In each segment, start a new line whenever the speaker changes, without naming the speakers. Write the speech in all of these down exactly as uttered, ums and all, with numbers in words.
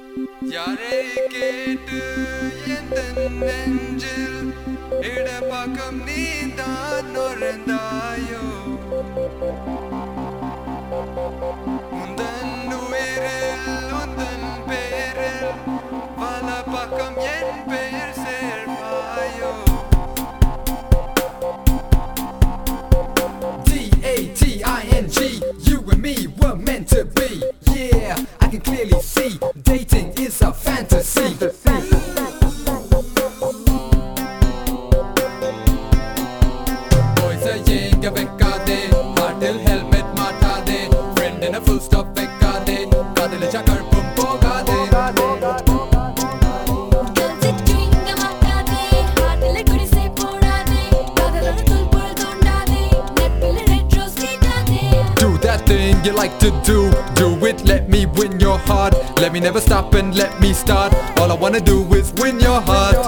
யாரை கேட்டு எந்த நெஞ்சில் இடப்பக்கம் நீதான் நுழைந்தாயோ உந்தன் உயிரில் உந்தன் பேரில் வலப்பக்கம் என் பெயர் சேர்ப்பாயோ
D A T I N G, you and me were meant to be. Yeah, I can clearly see dating is a fantasy.
Boys are yenga vekkade, heartil helmet matade, friend in a full stop vekkade, kadile chakarpum pogade.
Do that thing you like to do, do it, let me win your heart. Let me never stop and let me start. All I wanna do is win your heart.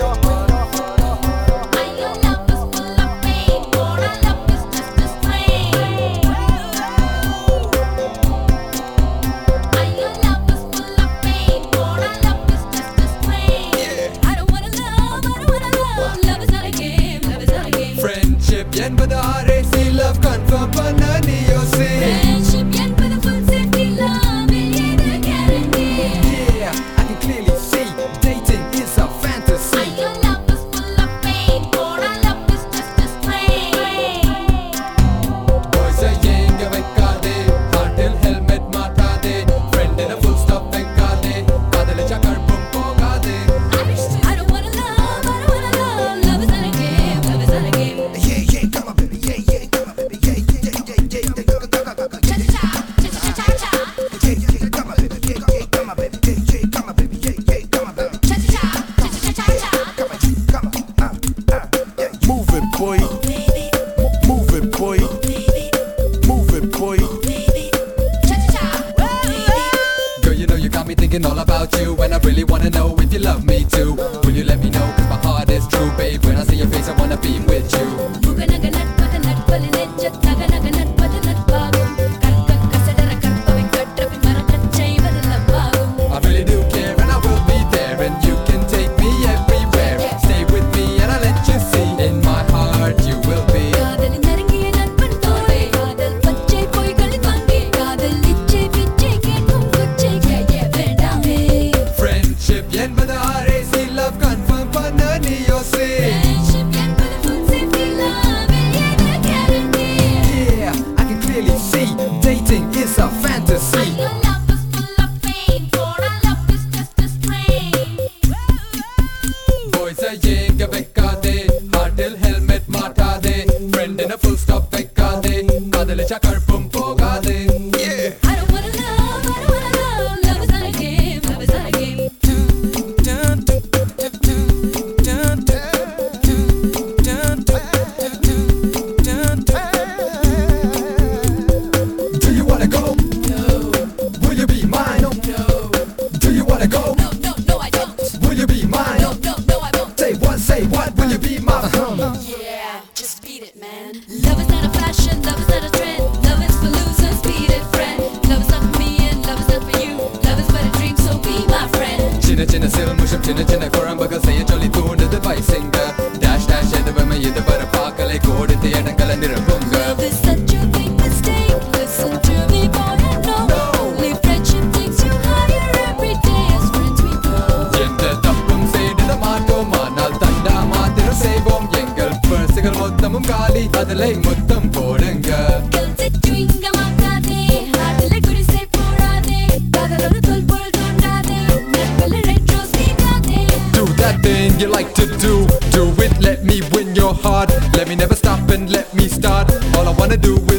Friendship என்பது R A C, love confirm பண்ண நீயோ see.
Yeah, I can clearly see dating is a fantasy.
Boys are yenga vekkade, heartil helmet matade, friend in a full stop vekkade, kadile chakarpum pogade.
Move it, boy. Move it, boy. Move it, boy.
Girl, you know you got me thinking all about you, and I really wanna know if you love me too. Will you let me know? Cause my heart is true, babe. When I see your face, I wanna be with you. I really do care, and I will be there, and you can take me everywhere. Stay with me, and I'll let you see. In my heart, you will be. Friendship என்பது R A C, love confirm பண்ண நீயோ see.
Yeah, I can clearly see dating is a fantasy.
Boys are yenga vekkade, heartil helmet matade, friend in a full stop vekkade, kadile chakarpum pogade. Yeah. Do you wanna go? No. Will you be mine? No. Do you wanna go? Will you be mine? Say what, say what, will you be my hum?
Yeah, just beat it, man. Love is not a fashion, love is not a trend. Love is for losers, beat it, friend. Love is not for me and love is not for you. Love is but a dream, so be my friend.
சின்ன சின்ன சிறுமுஷம் சின்ன சின்ன குழம்புகள் செய்ய சொல்லி தூண்டுது வயசுங்க. Dash dash எதுவுமே இது வர பார்க்கலை கொடுத்து இடங்களை நிரப்புங்க.
Love is such a big mistake. Listen to me, boy, and no. Only friendship takes you higher every day. As friends we grow.
எந்த தப்பும் செய்திட மாட்டோம், ஆனால் தண்டா மாத்திரம் செய்வோம். எங்கள் பர்சுகள் மொத்தமும் காலி, அதிலே மொத்தம் போடுங்க.
Guilty chewing-gum ஆக்காதே, ஹார்ட்டிலே குடிசை போடாதே, காதலோடு தொல்பொருள் தோன்றாதே, நட்பிலே red rose நீங்காதே.
Do that thing you like to do, do it, let me win your heart. Let me never stop and let me start. All I wanna do is